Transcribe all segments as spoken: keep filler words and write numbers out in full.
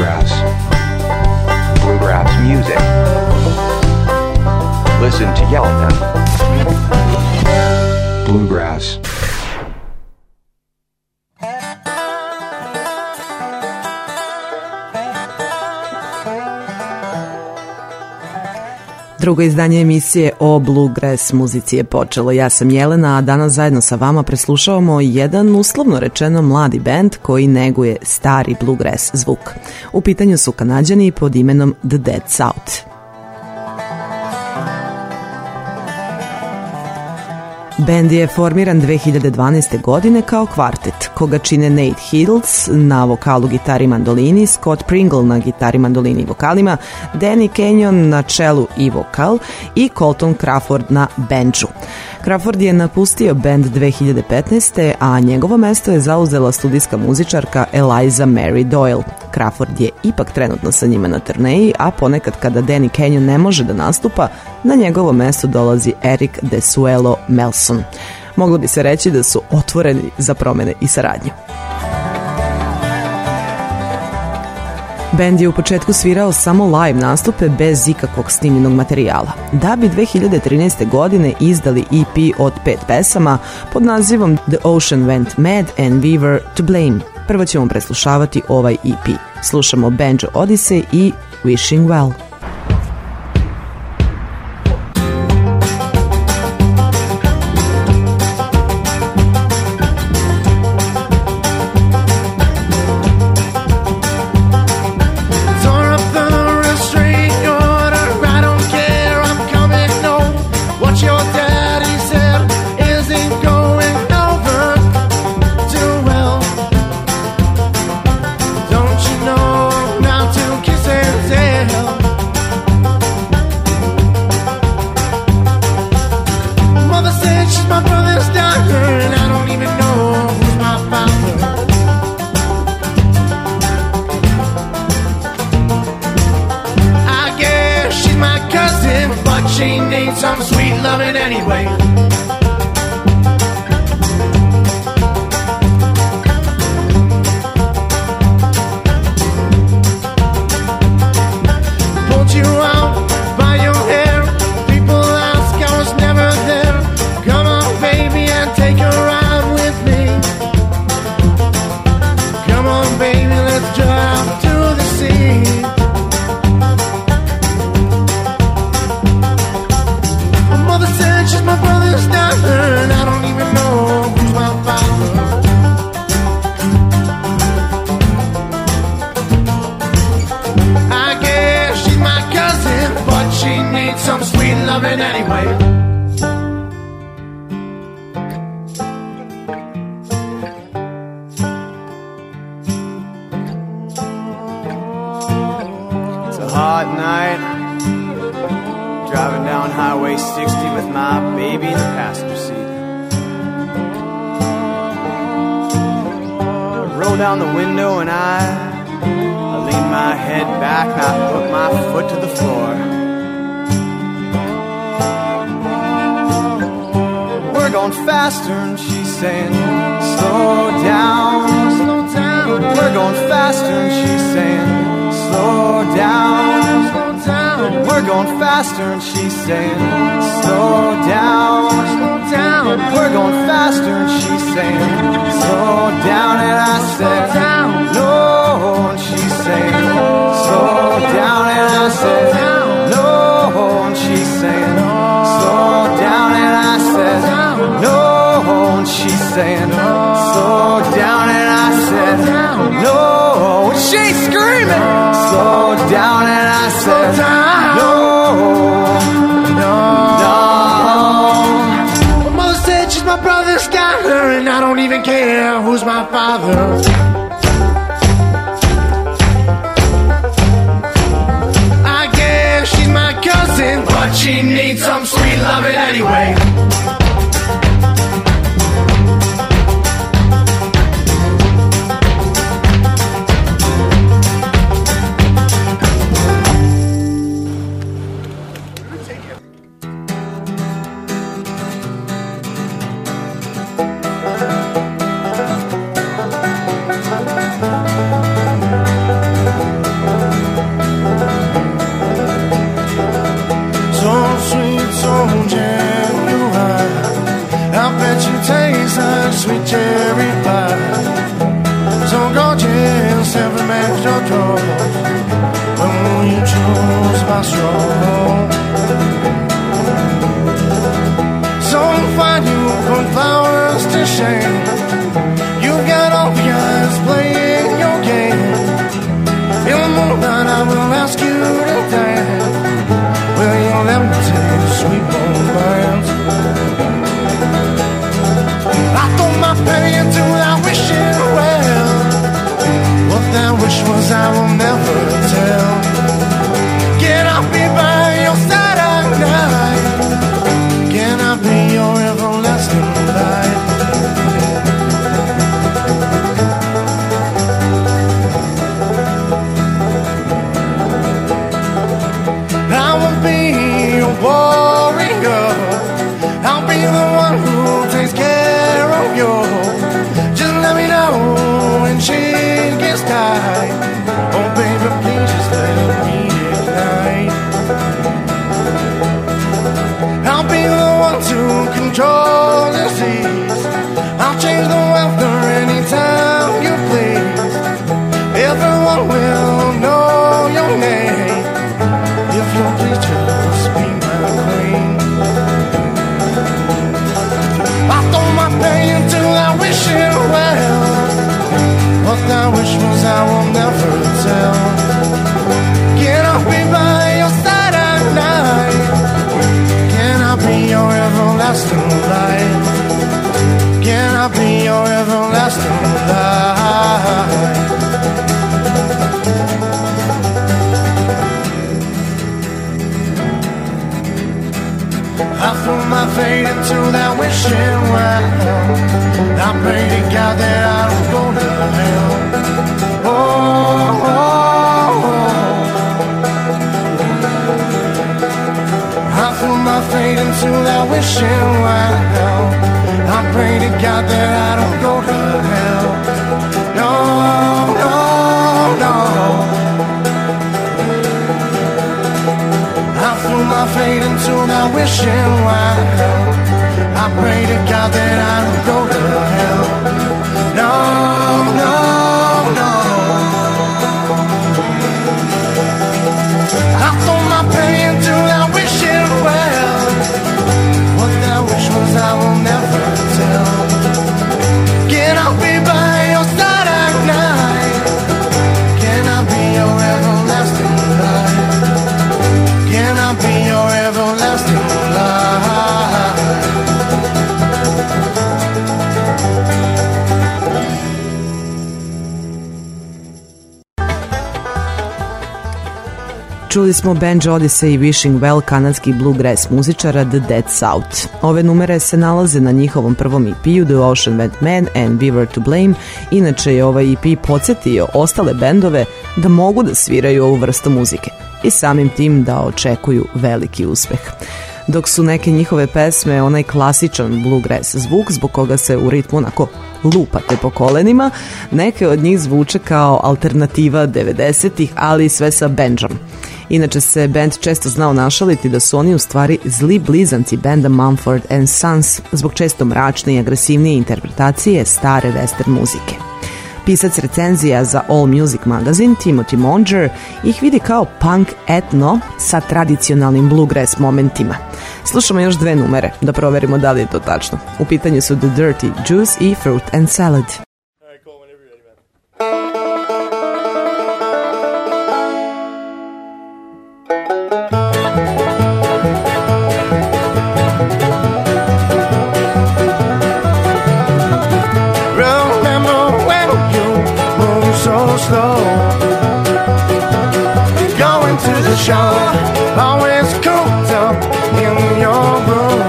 Bluegrass. Bluegrass music. Listen to Yelena. Bluegrass. Drugo izdanje emisije o Bluegrass muzici je počelo. Ja sam Jelena, a danas zajedno sa vama preslušavamo jedan uslovno rečeno mladi bend koji neguje stari Bluegrass zvuk. U pitanju su Kanađani pod imenom The Dead South. Bend je formiran dve hiljade dvanaeste. godine kao kvartet, koga čine Nate Hills na vokalu, gitari i mandolini, Scott Pringle na gitari, mandolini i vokalima, Danny Kenyon na čelu i vokal i Colton Crawford na bendžu. Crawford je napustio bend dve hiljade petnaeste. a njegovo mesto je zauzela studijska muzičarka Eliza Mary Doyle. Crawford je ipak trenutno sa njima na turneji, a ponekad kada Danny Kenyon ne može da nastupa, na njegovo mesto dolazi Eric Desuelo Melson. Moglo bi se reći da su otvoreni za promene i saradnju. Bend je u početku svirao samo live nastupe bez ikakvog snimljenog materijala, da bi dve hiljade trinaeste. godine izdali E P od pet pesama pod nazivom The Ocean Went Mad and We Were to Blame. Prvo ćemo preslušavati ovaj E P. Slušamo Banjo Odyssey i Wishing Well. Down the window and I, I lean my head back and I put my foot to the floor. We're going faster and she's saying, slow down, slow down. We're going faster and she's saying, slow down, slow down. We're going faster and she's saying, slow down, slow down. We're going faster and she's saying, slow down. And I said, no, and she's saying, slow down. And I said, no, and she's saying, slow down. And I said, no, and she's saying, slow down. And I said, no, and she's screaming, slow down. And I said, no, no, no. My mother said she's my brother's got her, and I don't even care who's my father. I guess she's my cousin, but she needs some sweet loving anyway. taste like sweet cherry pie. So gorgeous, every man's your drawers. When will you choose my soul? So fine, you put flowers to shame. You've got all the eyes playing your game. In the moonlight, I will ask you to dance. Will you let me take sweet romance? I throw my penny into that wishing well. What that wish was, I will never tell. Can I be by your side at night? Can I be your everlasting light? I will be your warrior. I'll be the one who takes care of you. Just let me know when she gets tight. Oh baby, please just let me ignite. I'll be the one to control the seas. I'll change the weather anytime you please. Everyone will know your name if you'll please just be my queen. I throw my pain into that wishing well. What that wish was, I will never tell. Can I be by your side at night? Can I be your everlasting light? Can I be your everlasting light? I threw my fate into that wishing well. I pray to God that I don't go to hell. Oh, oh, oh. I threw my fate into that wishing well. I pray to God that I don't go to hell. No, no, no. I threw my fate into that wishing well. I pray to God that I don't go to hell. No, no, no. I threw my pain into that wishing well. What that wish was, I will never tell. Can I be by your side at night? Can I be your everlasting light? Can I be your everlasting light? Čuli smo Benji Odyssey i Wishing Well kanadskih bluegrass muzičara The Dead South. Ove numere se nalaze na njihovom prvom E P-u The Ocean Went Man and We Were to Blame. Inače je ovaj E P podsjetio ostale bendove da mogu da sviraju ovu vrstu muzike i samim tim da očekuju veliki uspeh. Dok su neke njihove pesme onaj klasičan bluegrass zvuk zbog koga se u ritmu onako lupate po kolenima, neke od njih zvuče kao alternativa devedesetih, ali sve sa Benjom. Inače se bend često znao našaliti da su oni u stvari zli blizanci benda Mumford and Sons zbog često mračne i agresivnije interpretacije stare western muzike. Pisac recenzija za All Music Magazine, Timothy Monger, ih vidi kao punk etno sa tradicionalnim bluegrass momentima. Slušamo još dve numere da proverimo da li je to tačno. U pitanju su The Dirty Juice i Fruit and Salad. Slow, going to the show, always cooped up in your room,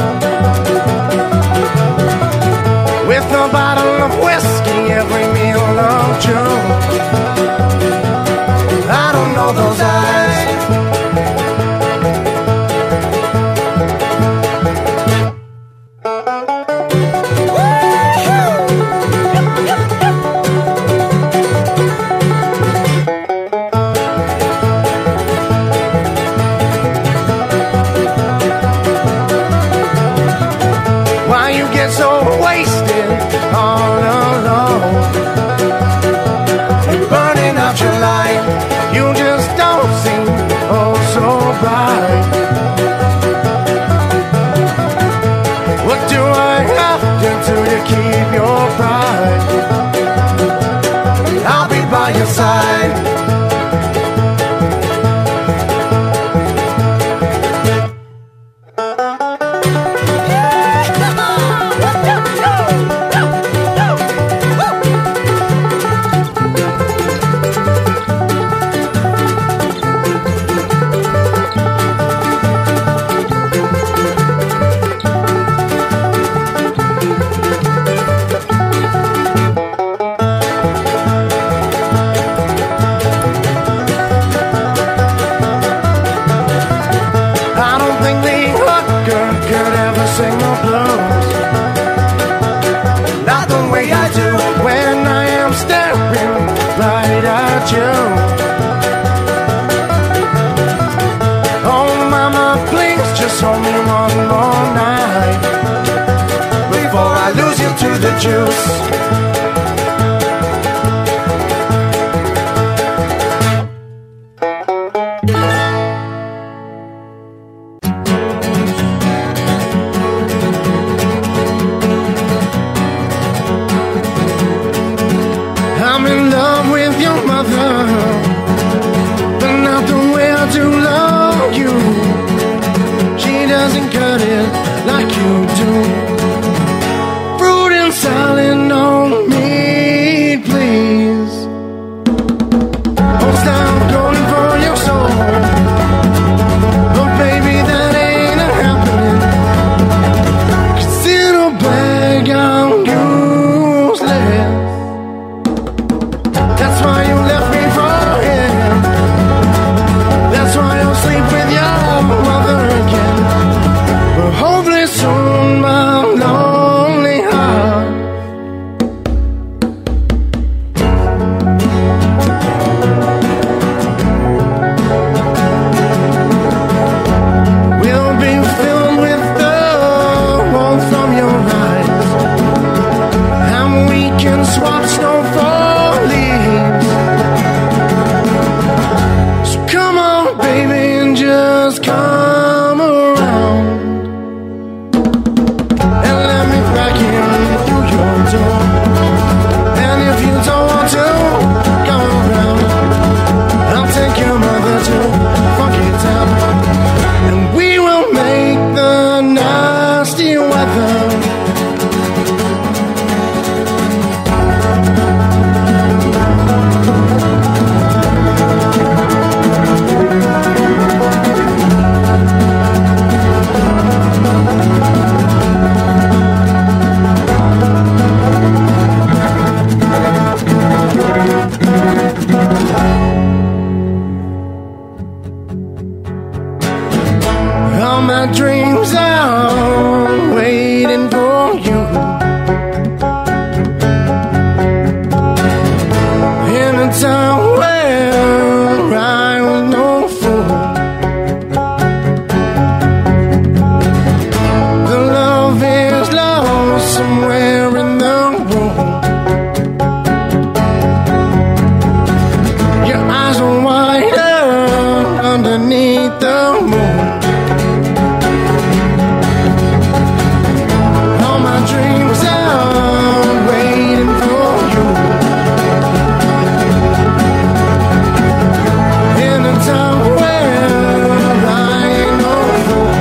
with a bottle of whiskey every meal of June. I don't know those eyes. into the juice. I'm in love with your mother, but not the way I do love you. She doesn't cut it like you do. Fruit and salad, no meat, please. Won't stop going for your soul, but baby, that ain't happening. 'Cause it'll bag out useless. That's why you left me for him. That's why I'll sleep with your mother again. But hopefully soon, my lonely heart will be filled with the warmth from your eyes, and we can swap snow for leaves. So come on, baby, and just come around and let me back in through your door. And if you don't want to come around, I'll take your mother to Funky Town, and we will make the nasty weather all my dreams are waiting for you. In a town where I was no fool, the love is lost somewhere in the room. Your eyes are wider underneath the moon. All my dreams are waiting for you. In a town where I ain't no fool,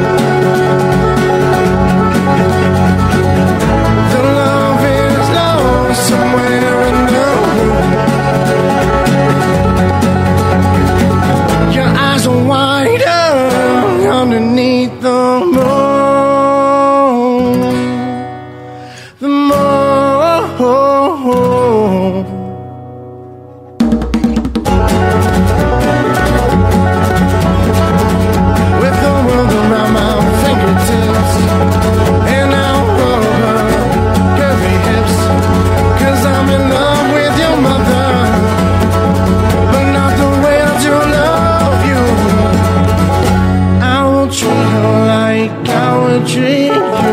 the love is lost somewhere in the room. Your eyes are wider underneath the moon. The moon. With the world around my fingertips, and I'll rub her curvy hips. 'Cause I'm in love with your mother, but not the way I do love you. I will treat her like I would treat you.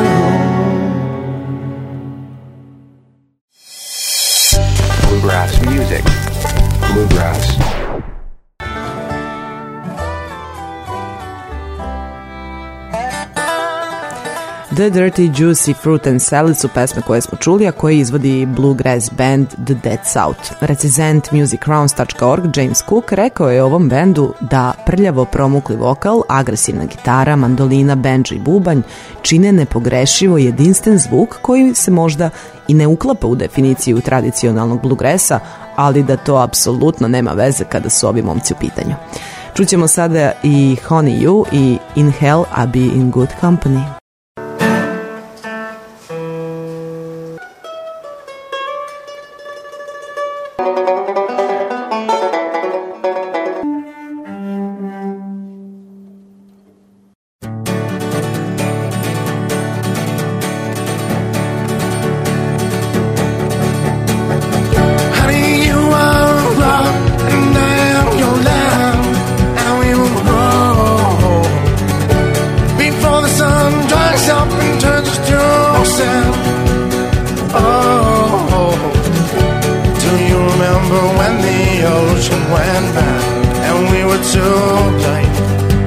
Bluegrass music. Bluegrass. The Dirty Juicy Fruit and Salad su pesme koje smo čuli, a koje izvodi bluegrass band The Dead South. Recenzent music rounds dot org James Cook rekao je o ovom bendu da prljavo promukli vokal, agresivna gitara, mandolina, bendža i bubanj čine nepogrešivo jedinstven zvuk koji se možda i ne uklapa u definiciju tradicionalnog bluegrassa, ali da to apsolutno nema veze kada su ovi momci u pitanju. Čućemo sada i Honey You i In Hell I Be in Good Company. to blame.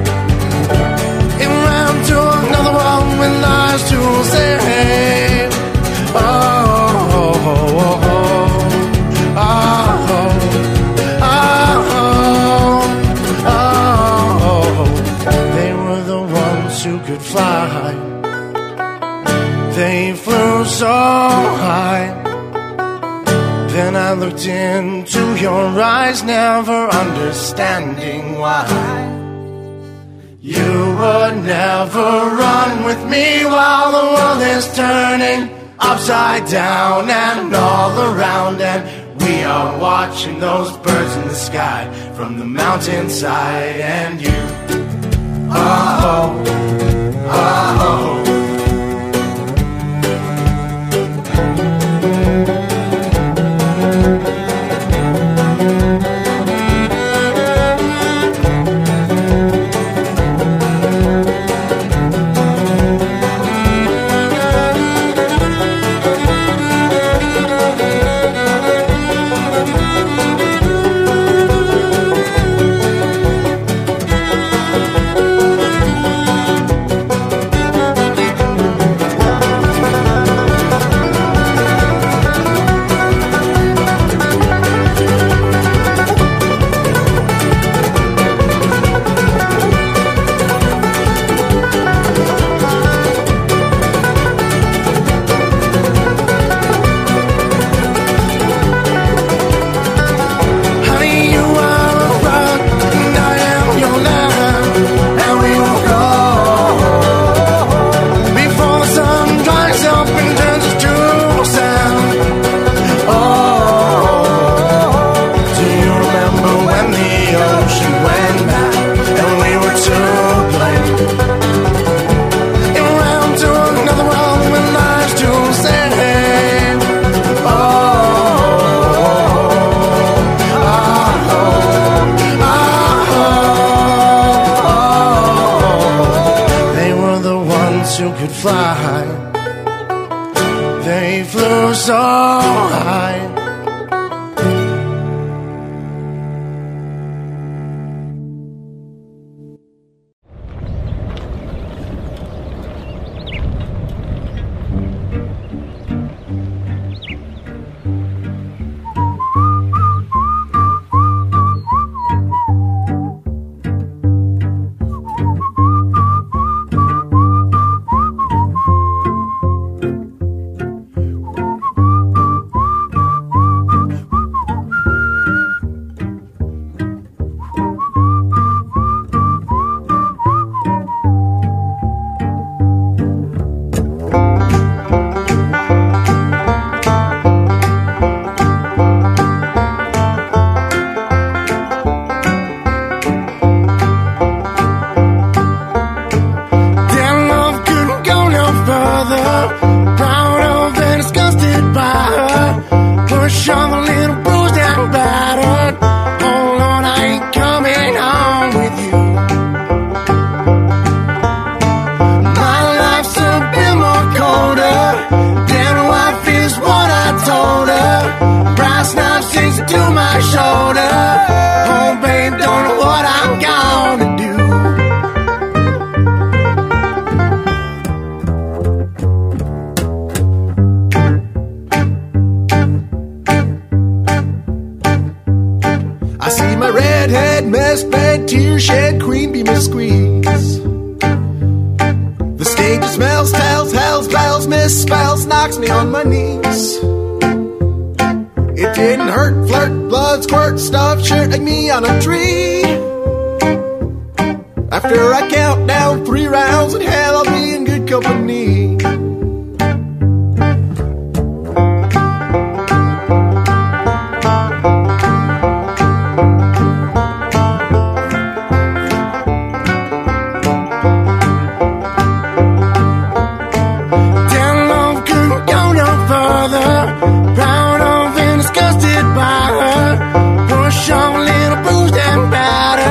It ran to another one with lies to say. Oh, oh, oh, oh, oh, oh, oh, oh. They were the ones who could fly. They flew so high. Then I looked into your eyes, never understanding why. You would never run with me while the world is turning upside down and all around, and we are watching those birds in the sky from the mountainside. And you, oh, oh, oh.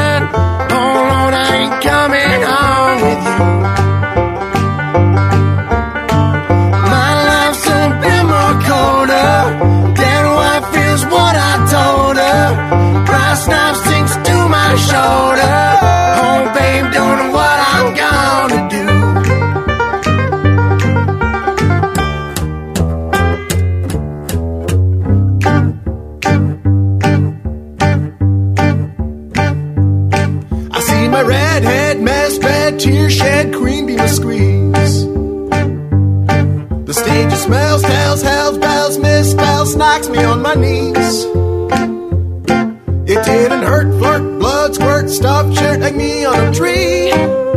Coming home with you. tear shed, cream beam a squeeze. The stage smells, tells, hells, bells, misspells, knocks me on my knees. It didn't hurt, flirt, blood squirt, stuffed shirt like me on a tree.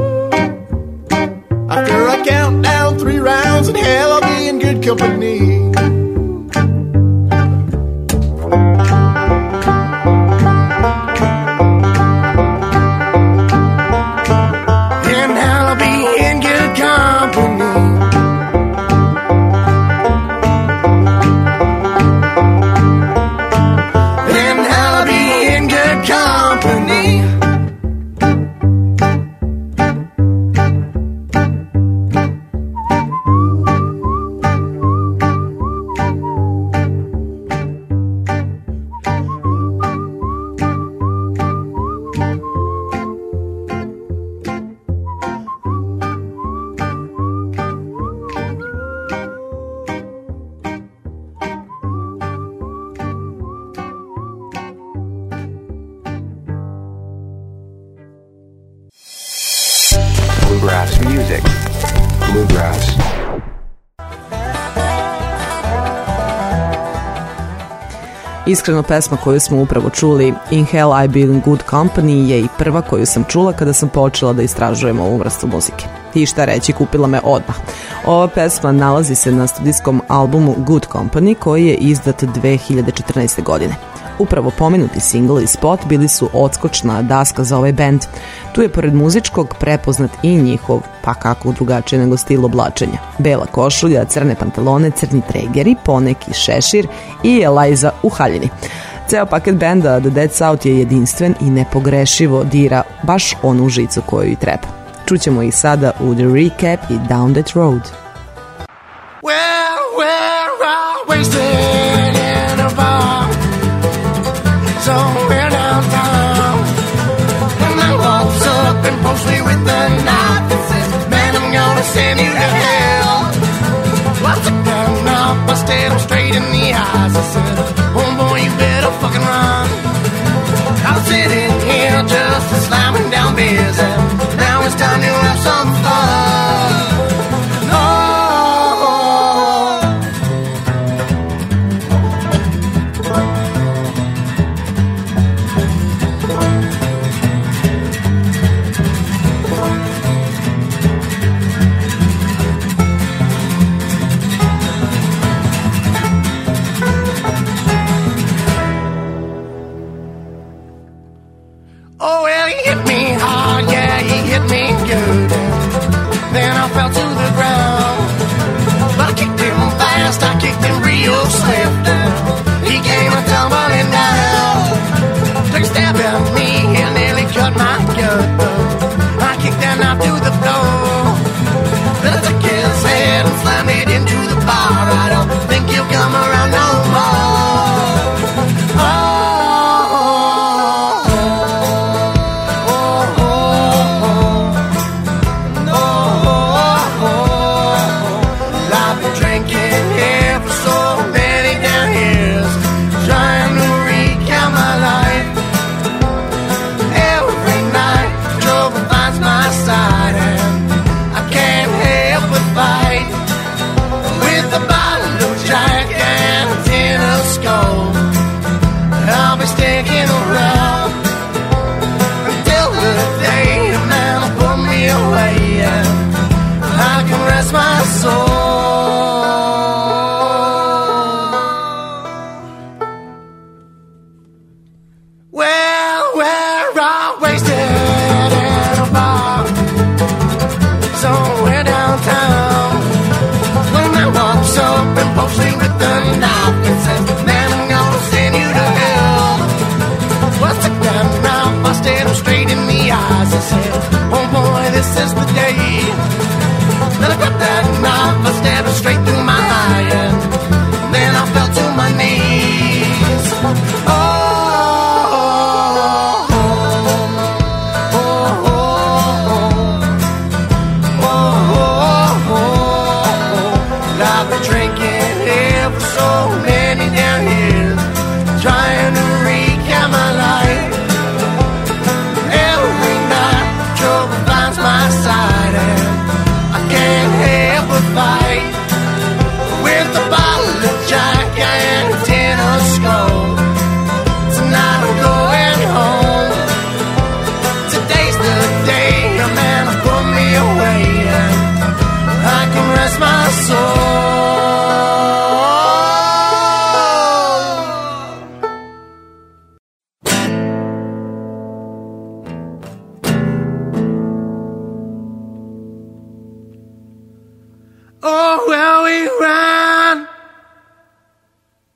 After I count down three rounds in hell, I'll be in good company. Bluegrass music. Bluegrass. Iskreno, pesma koju smo upravo čuli, In Hell I Be in Good Company, je i prva koju sam čula kada sam počela da istražujem ovu vrstu muzike. I šta reći, kupila me odmah. Ova pesma nalazi se na studijskom albumu Good Company, koji je izdat dve hiljade četrnaeste. godine. Upravo pomenuti single i spot bili su odskočna daska za ovaj bend. Tu je pored muzičkog prepoznat i njihov, pa kako drugačije nego stil oblačenja. Bela košulja, crne pantalone, crni tregeri, poneki šešir i Eliza u haljini. Ceo paket benda The Dead South je jedinstven i nepogrešivo dira baš onu žicu koju i treba. Čućemo ih sada u The Recap i Down That Road. Well, we're all wasted in a bar somewhere downtown, and I walks up and pokes me with the knife and says, man, I'm gonna send you to hell. Well, I took that knife, I stared him straight in the eyes. I said, oh boy, you better fucking run. I was sitting here just slamming down beers, and now it's time to have some fun.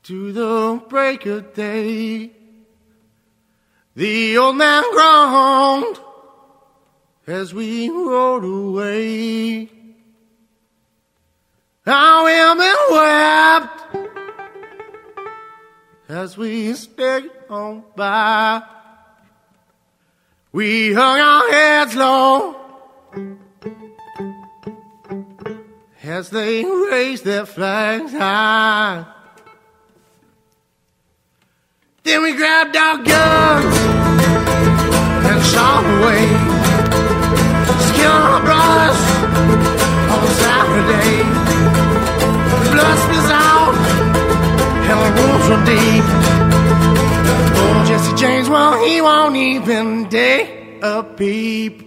to the break of day. The old man groaned as we rode away. Our women wept as we stayed on by. We hung our heads low as they raised their flags high. Then we grabbed our guns and shot away, killing our brothers on Saturday. The blood spills out and the wounds run deep. Oh, Jesse James, well, he won't even dare a peep.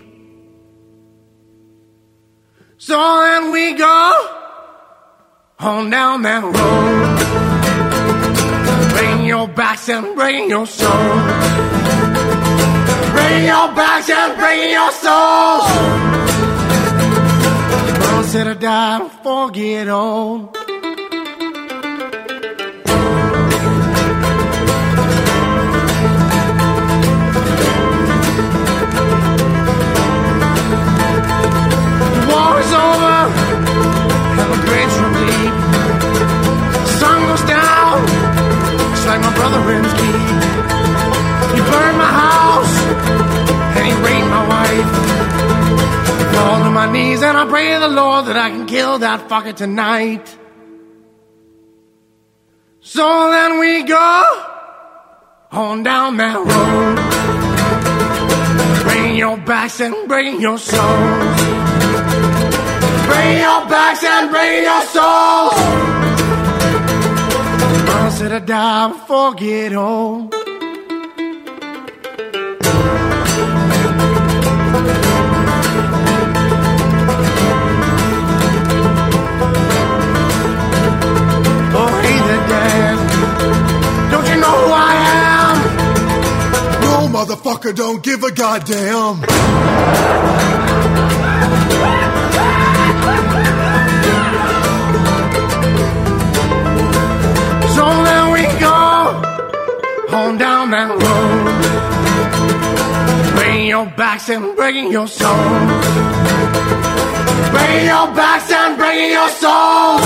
So then we go on down that road, bring your backs and bring your souls. Bring your backs and bring your souls. Mama said I die before I get old. The war is over and the graves are deep. The sun goes down just like my brother Ren's keep. He burned my house and he raped my wife. I fall to my knees and I pray to the Lord that I can kill that fucker tonight. So then we go on down that road. Bring your backs and bring your souls. Bring your backs and bring your souls. Mama said I die before I get old. Oh, hey there, Dad. Don't you know who I am? No, motherfucker, don't give a goddamn. So then we go on down that road. Bring your backs and bring your souls. Bring your backs and bring your souls.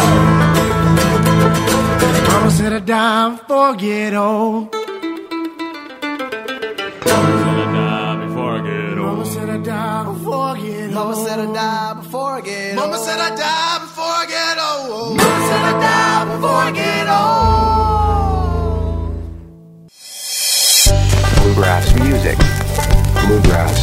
Mama said I die before I get old. Mama said I die before I get old. Mama said I die before I get old. Mama said I die before I get old. Mama said I die before I get old. Bluegrass music. Bluegrass.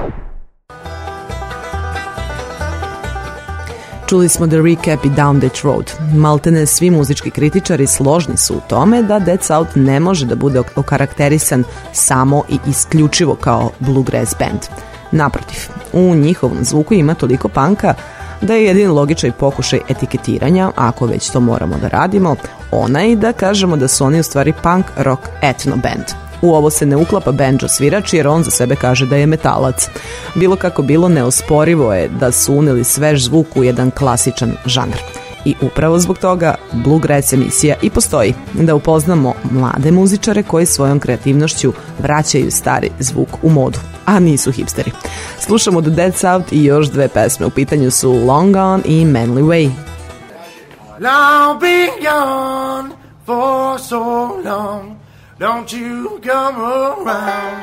Čuli smo The Recap i Down That Road. Maltene svi muzički kritičari složni su u tome da Dead South ne može da bude okarakterisan samo i isključivo kao bluegrass band. Naprotiv, u njihovom zvuku ima toliko panka da je jedin logičan pokušaj etiketiranja, ako već to moramo da radimo, onaj da kažemo da su oni u stvari punk rock etno band. U ovo se ne uklapa banjo svirač jer on za sebe kaže da je metalac. Bilo kako bilo, neosporivo je da su uneli svež zvuk u jedan klasičan žanr. I upravo zbog toga Bluegrass emisija i postoji, da upoznamo mlade muzičare koji svojom kreativnošću vraćaju stari zvuk u modu, a nisu hipsteri. Slušamo The Dead South i još dve pesme, u pitanju su Long Gone i Manly Way. I'll be gone for so long. Don't you come around.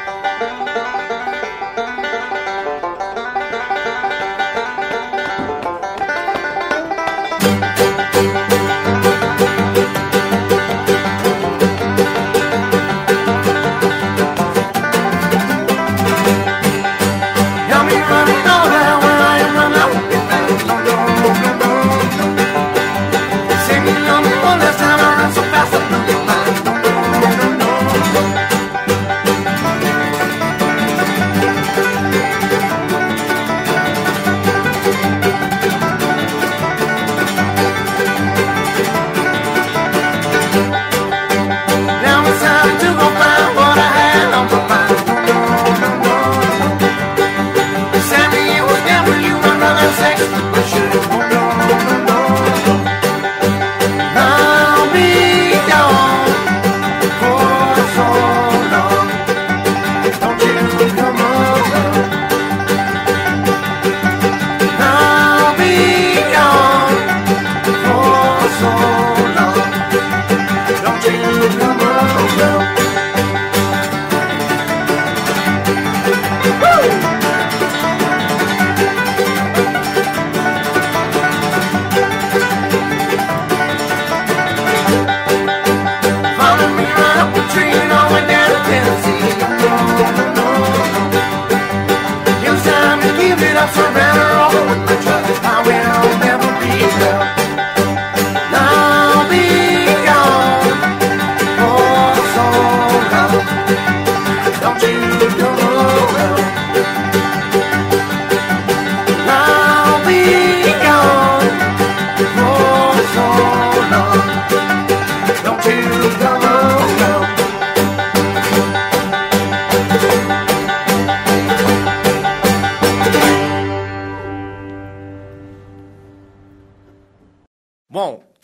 Got me running all that when I am running. Sing me on me one last time, I run so fast I know your mind.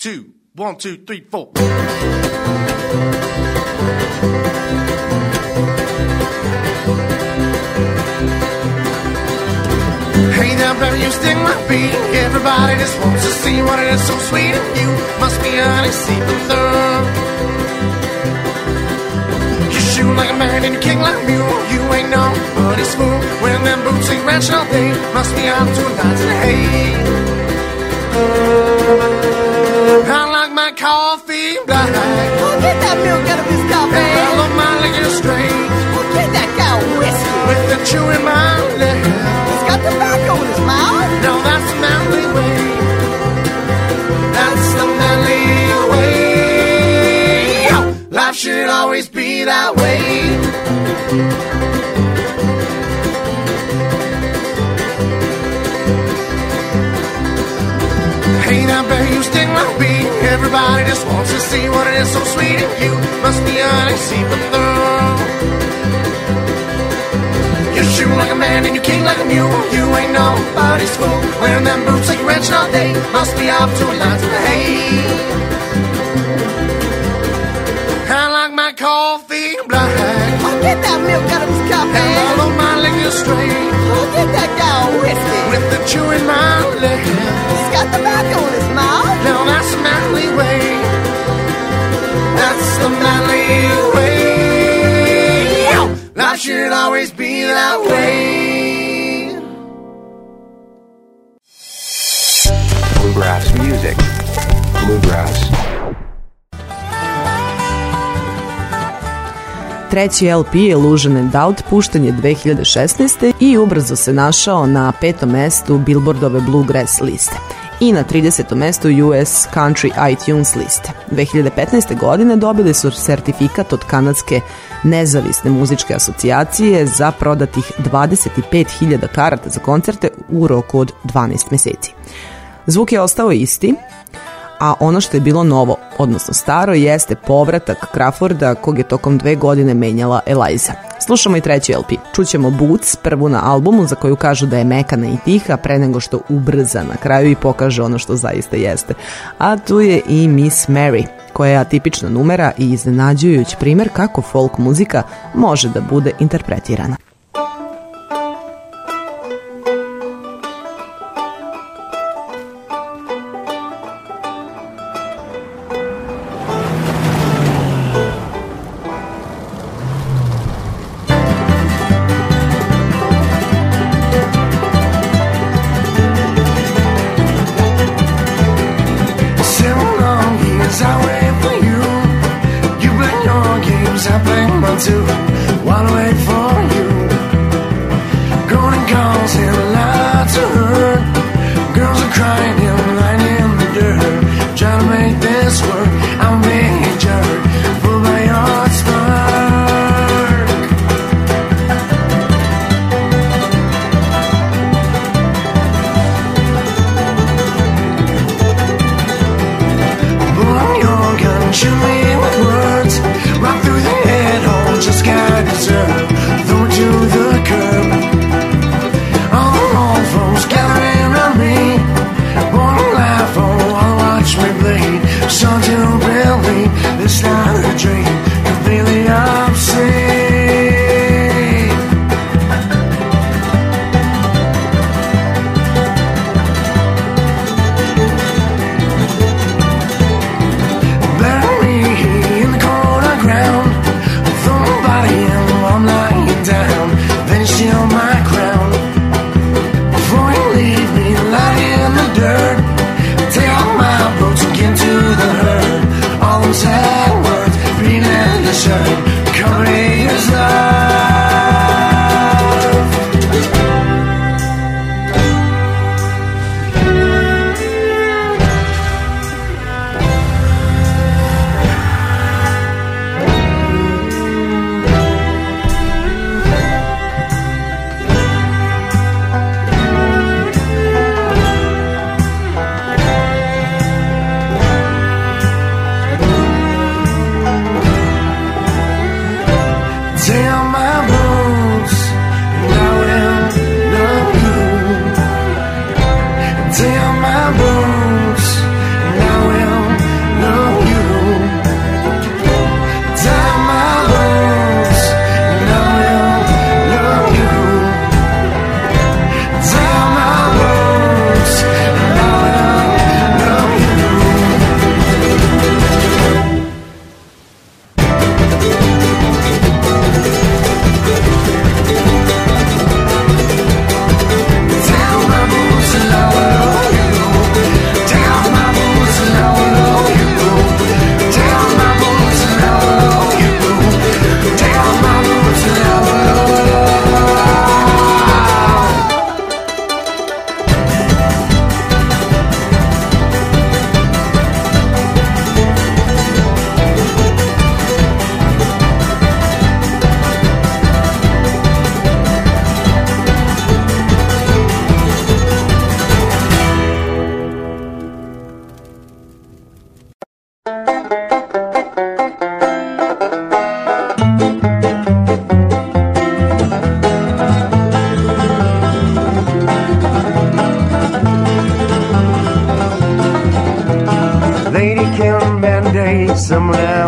two, one, two, three, four. Hey there, baby, you sting my beat. Everybody just wants to see what it is so sweet. And you must be honey, seeping through. You shoot like a man and you kick like a mule. You ain't nobody's fool. When them boots ain't wrenching all day, must be out to a night in the hay. I like my coffee black. Oh, get that milk out of his coffee. And I love my liquor straight. Oh, get that guy whiskey. With the chew in my lip. He's got tobacco in his mouth. No, that's the manly way. That's the manly way. Yo! Life should always be that way. Hey now, baby, you sting my beat. Everybody just wants to see what it is so sweet. And you must be honest, seeping through. You shoot like a man and you kick like a mule. You ain't nobody's fool. Wearing them boots like you're wrenching all day. Must be up to a lot to the hay. I like my coffee black. Oh, get that milk out of his coffee. And I love my liquor straight. Oh, get that guy whiskey. With the chew in my lip. He's got tobacco in his mouth. Now that's the manly way. That's the manly way. Yo! Life should always be that way. Bluegrass music. Bluegrass. Treći L P Illusion and Doubt pušten je dve hiljade šesnaeste. i ubrzo se našao na petom mestu Billboardove Bluegrass liste i na tridesetom mestu U S Country iTunes liste. dve hiljade petnaeste. godine dobili su sertifikat od kanadske nezavisne muzičke asocijacije za prodatih dvadeset pet hiljada karata za koncerte u roku od dvanaest meseci. Zvuk je ostao isti, a ono što je bilo novo, odnosno staro, jeste povratak Crawforda, kog je tokom dve godine menjala Eliza. Slušamo i treći L P. Čućemo Boots, prvu na albumu, za koju kažu da je mekana i tiha, pre nego što ubrza na kraju i pokaže ono što zaista jeste. A tu je i Miss Mary, koja je atipična numera i iznenađujući primer kako folk muzika može da bude interpretirana.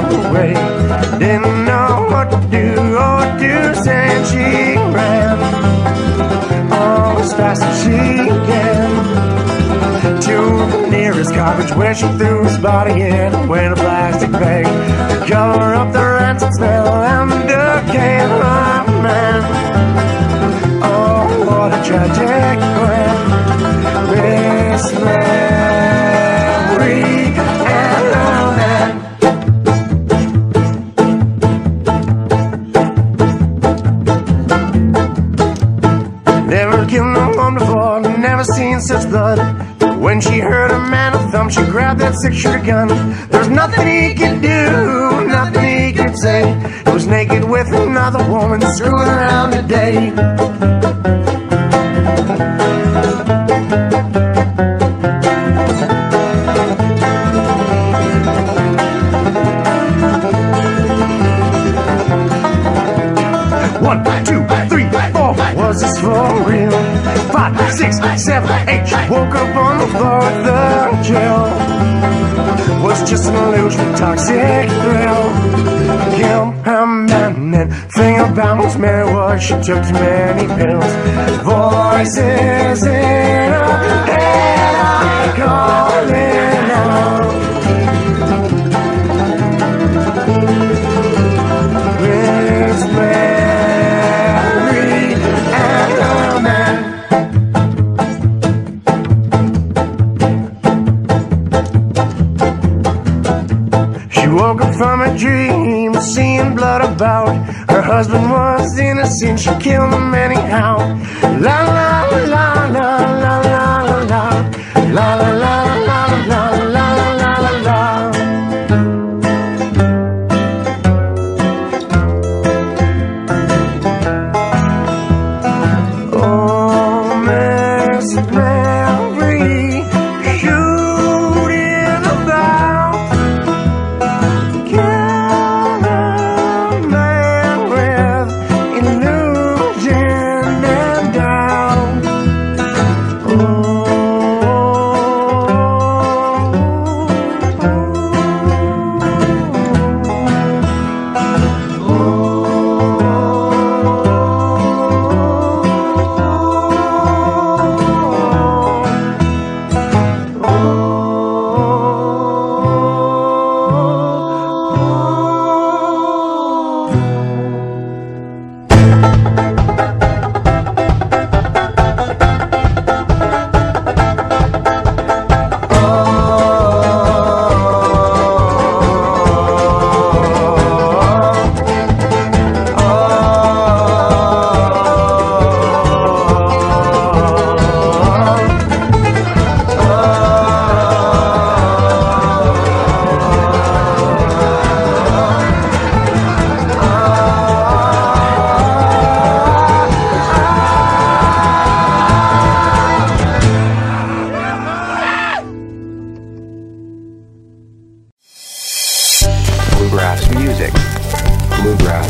away. Didn't know what to do or do, and she ran all as fast as she can to the nearest garbage where she threw his body in and went a plastic bag to cover up the rancid smell and the decay. Oh man, oh what a tragic plan. Miss Mary and oh man. Never killed no one before, never seen such blood. When she heard a man a thump, she grabbed that six-shooter gun. There's nothing he could do, nothing he could say. He was naked with another woman, screwing around today. One, two, three, four, was this for real? Five, six, seven, eight, she woke up on the floor of the jail. Was just an illusion, toxic thrill. Kill her man and thing about Miss Mary was she took too many pills. Voices in her head are calling out. Miss Mary and her man. She woke up from a dream, seeing blood about. Her husband was innocent, she killed him anyhow. La la la la la la la la la la la la la la la la. Oh, Miss Mary, shooting about. Kill a man with illusion and doubt. Oh, Bluegrass music. Bluegrass.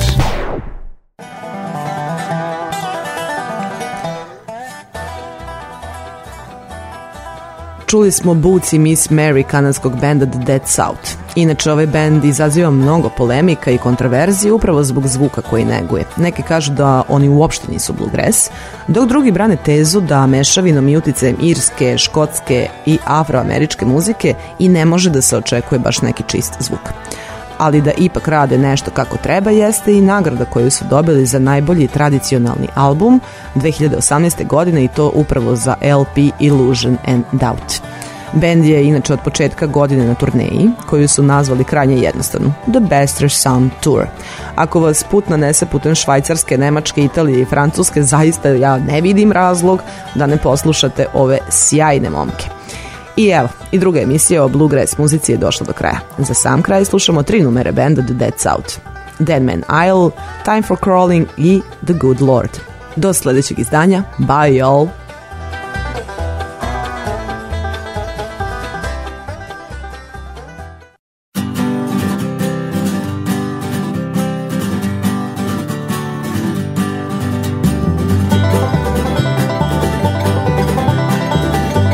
Čuli smo Boots i Miss Mary kanadskog benda The Dead South. Inače, ovaj bend izaziva mnogo polemika i kontroverzije upravo zbog zvuka koji neguje. Neki kažu da oni uopšte nisu bluegrass, dok drugi brane tezu da mešavinom i uticajem irske, škotske i afroameričke muzike i ne može da se očekuje baš neki čist zvuk. Ali da ipak rade nešto kako treba jeste i nagrada koju su dobili za najbolji tradicionalni album dve hiljade osamnaeste. godine i to upravo za L P Illusion and Doubt. Bend je inače od početka godine na turneji, koju su nazvali krajnje jednostavno The Bastard Sound Tour. Ako vas put nanese putem Švajcarske, Nemačke, Italije i Francuske, zaista ja ne vidim razlog da ne poslušate ove sjajne momke. I evo, i druga emisija o bluegrass muzici je došla do kraja. Za sam kraj slušamo tri numere benda The Dead South: Dead Man Isle, Time for Crawling i The Good Lord. Do sledećeg izdanja, bye y'all!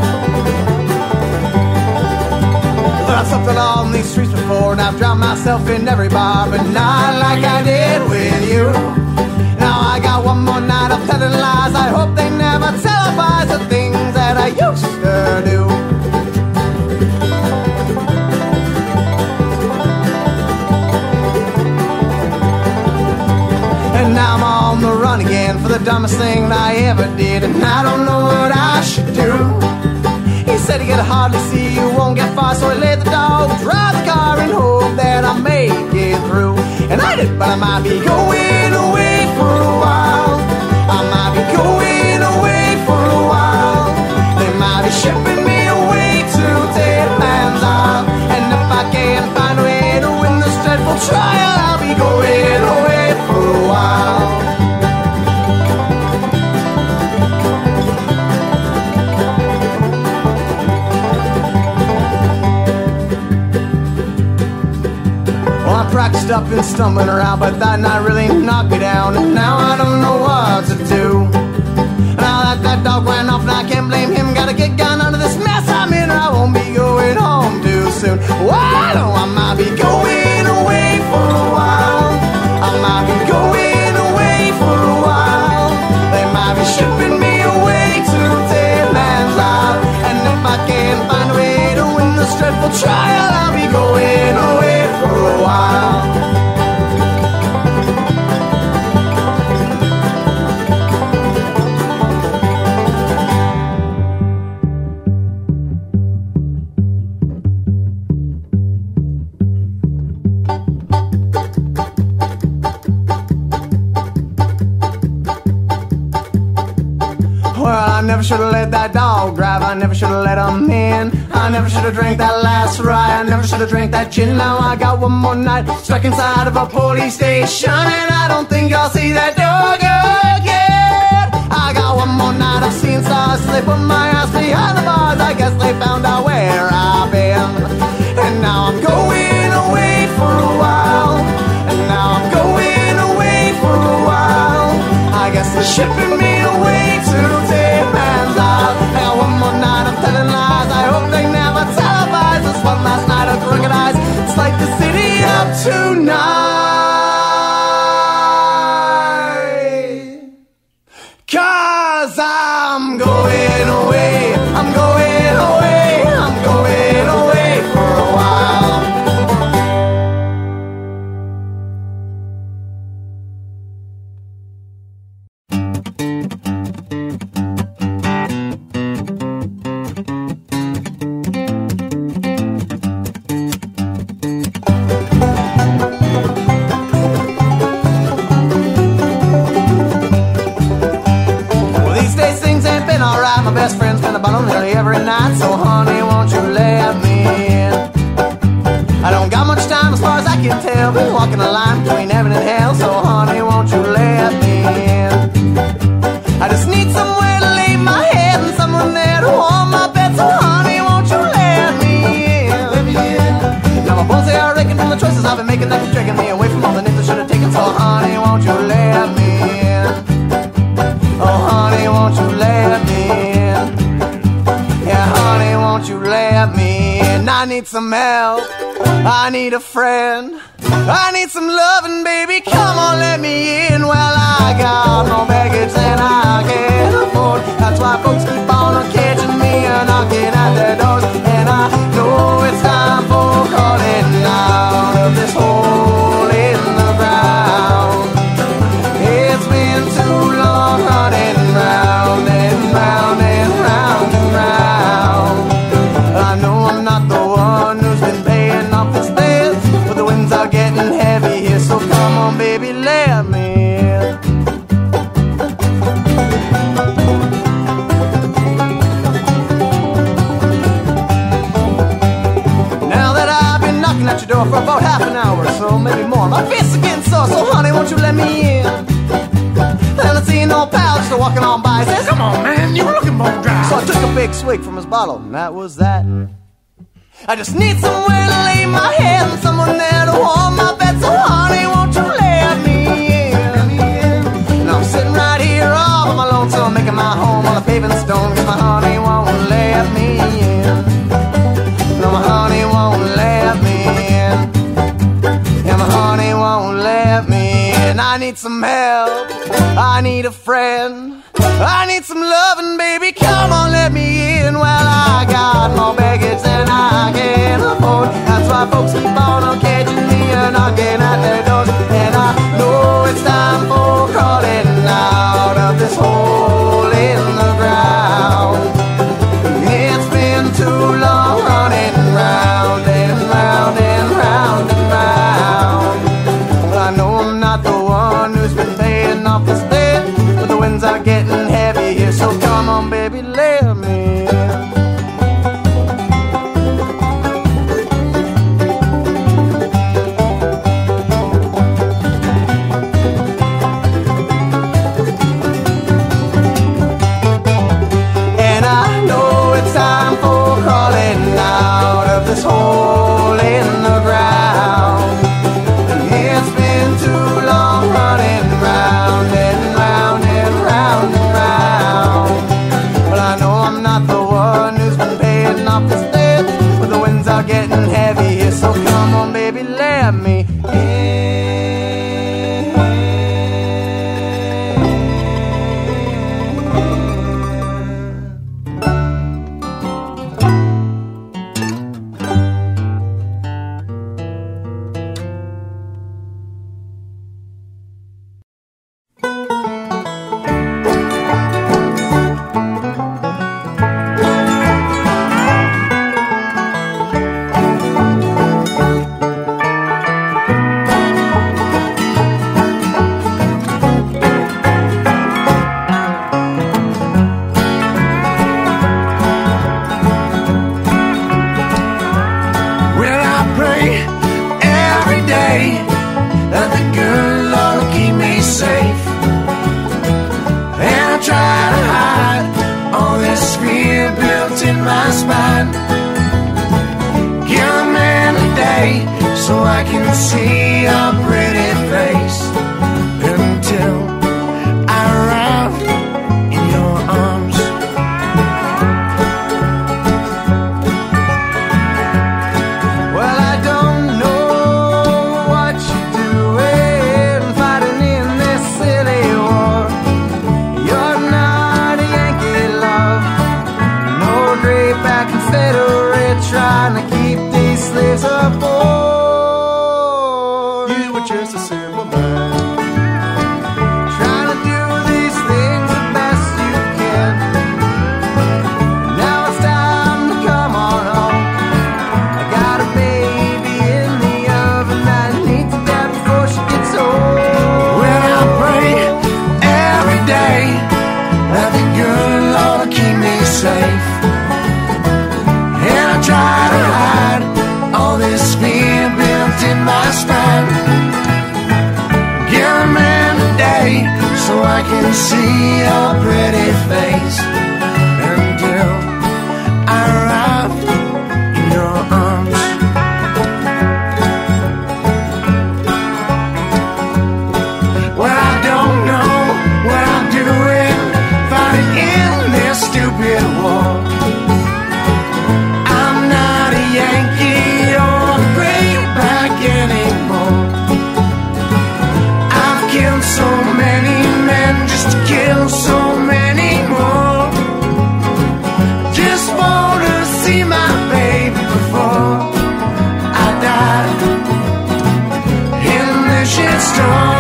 I've drowned myself in every bar, but not like I did with you. Now I got one more night of telling lies. I hope they never televise the things that I used to do. And now I'm on the run again for the dumbest thing that I ever did, and I don't know what I should do. He said he could hardly see, you won't get far, so he let the dog drive the car and hope that I make it through. And I did, but I might be going away for a while. I might be going away for a while. They might be shipping me away to Dead Man's Isle. And if I can't find a way to win this dreadful trial, I'll be going away for a while. Practiced up and stumbling around, but that night really knocked me down, and now I don't know what to do. Now that that dog ran off, and I can't blame him. Gotta get gone out of this mess I'm in, or I won't be going home too soon. Why do I might be going away for a while? I might be going away for a while. They might be shipping me away to Dead Man's Isle, and if I can't find a way to win this dreadful trial, I'll be going away for a while. I never should have let that dog drive, I never should have let him in. I never should have drank that last rye, I never should have drank that gin. Now I got one more night stuck inside of a police station, and I don't think I'll see that dog again. I got one more night of seeing stars, so they put my ass behind the bars. I guess they found out where I've been, and now I'm going away for a while. And now I'm going away for a while. I guess they're shipping me away to Dead Man's Isle. I got one more night of telling lies. I hope they never televise this one last night of crooked eyes. It's like the city up tonight. 'Cause I'm going away, I'm going away, I'm going away for a while. Best friend's been about on nearly every night, so honey, won't you let me in? I don't got much time as far as I can tell, been walking a line between heaven and hell, so honey, won't you let me in? I just need somewhere to lay my head and someone there to warm my bed, so honey, won't you let me in? Let me in. Now my bones, they are aching from the choices I've been making that keep dragging me away from all the names I should have taken, so honey, won't you let me in? Oh honey, won't you let me in? Yeah, honey, won't you let me in? I need some help, I need a friend, I need some loving, baby, come on, let me in. Well, I got no baggage and I can't afford, that's why folks keep on catching me and knocking at their doors. And I know it's time for calling out of this hole in the ground. It's been too long running round and round and round and round. I know I'm not the one who's been paying off this debt, but the winds are getting heavy here, so come on, baby, let me in. Now that I've been knocking at your door for about half an hour or so, maybe more, my face is getting sore, so honey, won't you let me in? And I see an old pal just walking on by, says, come on, man, you were looking bone dry. So I took a big swig from his bottle, and that was that. I just need somewhere to lay my head and someone there to warm my bed, so honey, won't you let me in? And I'm sitting right here all on my lonesome, making my home on the paving stone, 'cause my honey won't let me in. No, my honey won't let me in. need some help. I need a friend. I need some loving, baby. Come on, let me in. Well, I got more baggage than I can afford. That's why folks keep on catching me and knocking at their doors. And I know it's time for crawling out of this hole in the ground. It's been too long running round and round and round and round. Well, I know I'm not the one who's been paying off this debt, but the winds are getting heavy here, so come on, baby, let me in. And I know it's time for crawling out of this hole in the ground. It's been too long running round and round and round and round. Well, I know I'm not the one who's been paying off this debt, but the winds are getting heavy here, so come on, baby, let me in. Well, I pray every day that the good Lord will keep me safe. And I try to hide all this fear built in my spine. Give a man a day so I can see your pretty face until I arrive in your arms. Well, I don't know what you're doing, fighting in this silly war. You're not a Yankee, love, no great back Confederate trying to keep these slaves aboard. You were just a simple man, trying to do these things the best you can. Now it's time to come on home. I got a baby in the oven that needs to die before she gets home. Well, I pray every day that the good Lord will keep me safe. And I try to hide all this fear built in my spine. Give a man a day so I can see your pretty face until I arrive in your arms. Well, I don't know what I'm doing, fighting in this stupid war. I'm not a Yankee or a greenback anymore. I've killed so many men just to kill so many more. Just want to see my baby before I die in this shitstorm.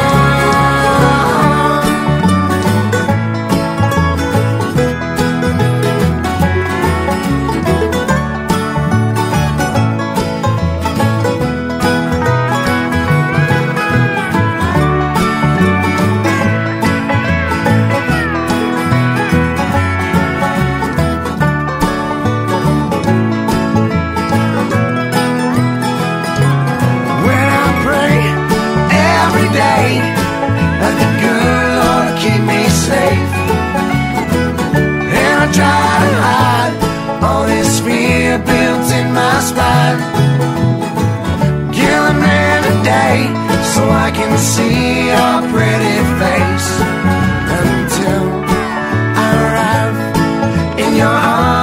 When I pray every day that the good Lord will keep me safe, and I try to hide all this fear built in my spine. Give a man a day so I can see your pretty face until I arrive in your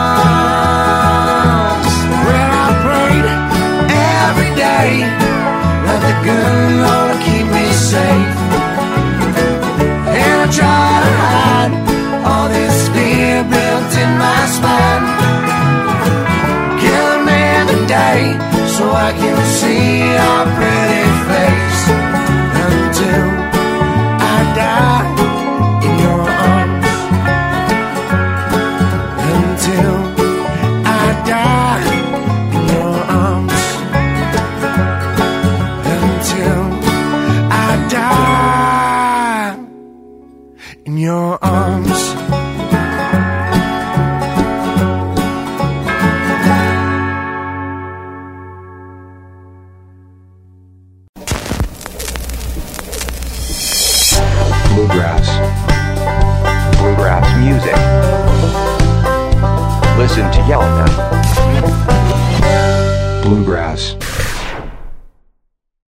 arms. Well, I prayed every day that the good Lord will keep me safe your arms. Bluegrass. Bluegrass music. Listen to Yelena. Bluegrass.